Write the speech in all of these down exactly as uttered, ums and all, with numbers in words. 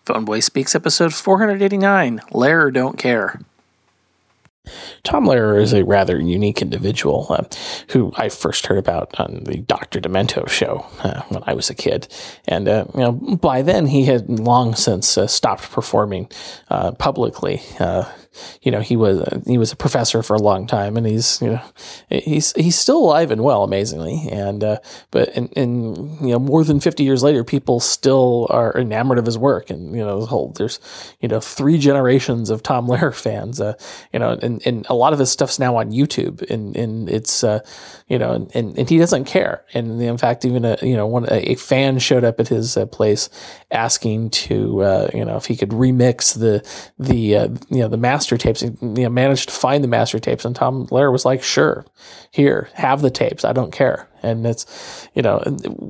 Phoneboy Speaks, episode four eighty-nine, Lehrer Don't Care. Tom Lehrer is a rather unique individual uh, who I first heard about on the Doctor Demento show uh, when I was a kid. And uh, you know, by then he had long since uh, stopped performing uh, publicly. Uh, you know, he was uh, he was a professor for a long time, and he's you know he's he's still alive and well, amazingly. And uh, but in, in you know more than fifty years later, people still are enamored of his work. And you know, the whole there's you know three generations of Tom Lehrer fans. Uh, you know, and, and a lot of his stuff's now on YouTube, and and it's uh, you know, and, and, and he doesn't care. And in fact, even a you know one a, a fan showed up at his uh, place asking to uh, you know if he could remix the the uh, you know the master tapes. He you know, managed to find the master tapes, and Tom Lehrer was like, "Sure, here, have the tapes. I don't care." And it's you know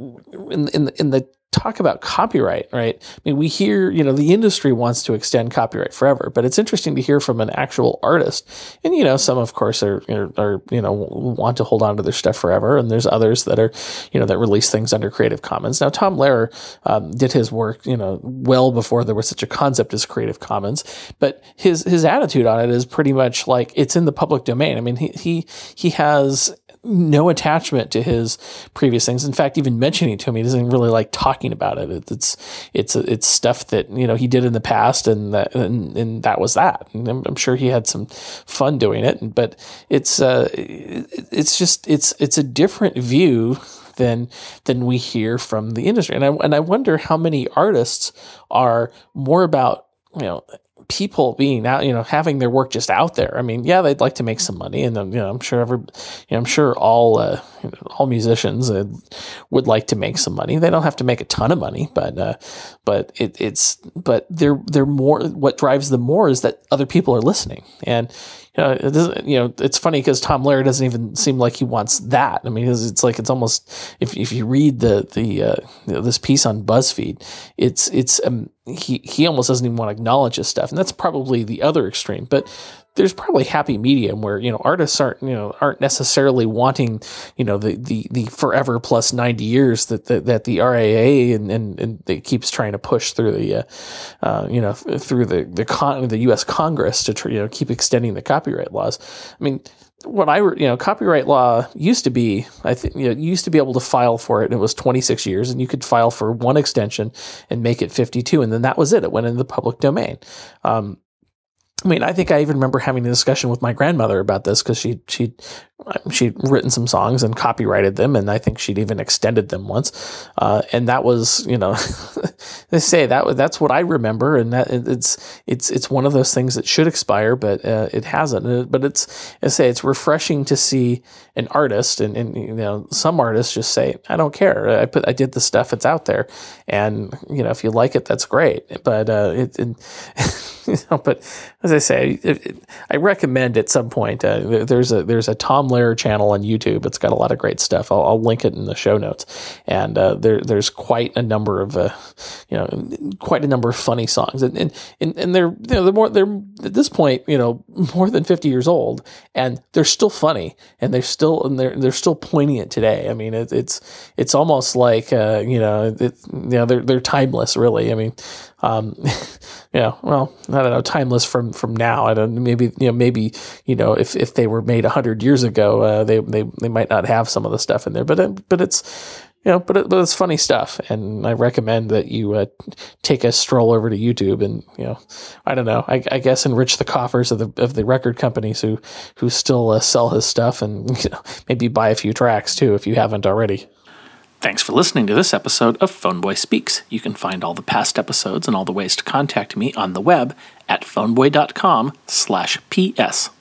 in in in the talk about copyright, right? I mean, we hear, you know, the industry wants to extend copyright forever, but it's interesting to hear from an actual artist. And, you know, some, of course, are, are, are, you know, want to hold on to their stuff forever. And there's others that are, you know, that release things under Creative Commons. Now, Tom Lehrer um, did his work, you know, well before there was such a concept as Creative Commons, but his, his attitude on it is pretty much like it's in the public domain. I mean, he, he, he has no attachment to his previous things. In fact, even mentioning it to him, he doesn't really like talking about it. It's it's it's stuff that you know he did in the past, and that and, and that was that. And I'm, I'm sure he had some fun doing it, but it's uh, it's just it's it's a different view than than we hear from the industry. And I and I wonder how many artists are more about you know. people being out, you know, having their work just out there. I mean, yeah, they'd like to make some money, and you know, I'm sure every, you know, I'm sure all, uh, you know, all musicians uh, would like to make some money. They don't have to make a ton of money, but, uh, but it, it's, but they're they're more. What drives them more is that other people are listening, and you know, it doesn't, you know, it's funny because Tom Lehrer doesn't even seem like he wants that. I mean, it's, it's like it's almost if if you read the the uh, you know, this piece on BuzzFeed, it's it's um, he he almost doesn't even want to acknowledge his stuff, and that's probably the other extreme. But there's probably happy medium where you know artists aren't you know aren't necessarily wanting you know the the, the forever plus ninety years that the, that the R I A and, and and it keeps trying to push through the uh, uh, you know through the the con- the U S Congress to try, you know keep extending the copyright laws. I mean. What I, you know, copyright law used to be, I think, you know, you used to be able to file for it, and it was twenty-six years, and you could file for one extension and make it fifty-two, and then that was it. It went into the public domain. Um, I mean, I think I even remember having a discussion with my grandmother about this because she she she'd written some songs and copyrighted them, and I think she'd even extended them once. Uh, and that was, you know, they say that that's what I remember, and that it's it's it's one of those things that should expire, but uh, it hasn't. But it's I say it's refreshing to see an artist, and, and you know, some artists just say, I don't care. I put I did the stuff, it's out there, and you know, if you like it, that's great. But uh, it. it You know, but as I say, it, it, I recommend at some point. Uh, there's a there's a Tom Lehrer channel on YouTube. It's got a lot of great stuff. I'll, I'll link it in the show notes. And uh, there there's quite a number of uh, you know quite a number of funny songs. And and and, and they're you know they're more they're at this point you know more than fifty years old, and they're still funny, and they're still and they're they're still poignant today. I mean, it, it's it's almost like uh, you know it, you know they're they're timeless, really. I mean. Um, you know, well, I don't know, timeless from, from now. I don't maybe, you know, maybe, you know, if, if they were made a hundred years ago, uh, they, they, they might not have some of the stuff in there, but, it, but it's, you know, but, it, but it's funny stuff. And I recommend that you, uh, take a stroll over to YouTube and, you know, I don't know, I, I guess enrich the coffers of the, of the record companies who, who still uh, sell his stuff, and, you know, maybe buy a few tracks too, if you haven't already. Thanks for listening to this episode of Phoneboy Speaks. You can find all the past episodes and all the ways to contact me on the web at phoneboy.com slash PS.